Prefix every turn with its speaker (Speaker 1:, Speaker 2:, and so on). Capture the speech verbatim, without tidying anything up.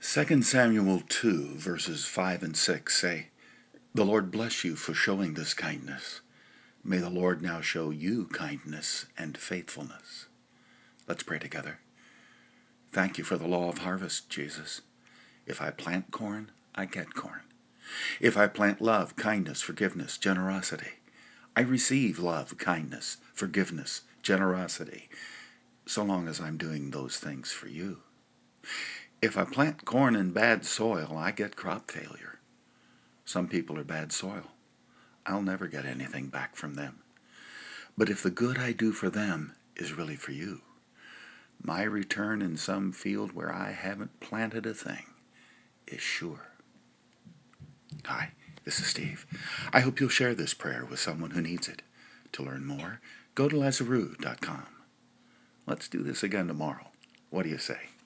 Speaker 1: Second Samuel two, verses five and six say, "The Lord bless you for showing this kindness. May the Lord now show you kindness and faithfulness." Let's pray together. Thank you for the law of harvest, Jesus. If I plant corn, I get corn. If I plant love, kindness, forgiveness, generosity, I receive love, kindness, forgiveness, generosity, so long as I'm doing those things for you. If I plant corn in bad soil, I get crop failure. Some people are bad soil. I'll never get anything back from them. But if the good I do for them is really for you, my return in some field where I haven't planted a thing is sure. Hi, this is Steve. I hope you'll share this prayer with someone who needs it. To learn more, go to Lazaroo dot com. Let's do this again tomorrow. What do you say?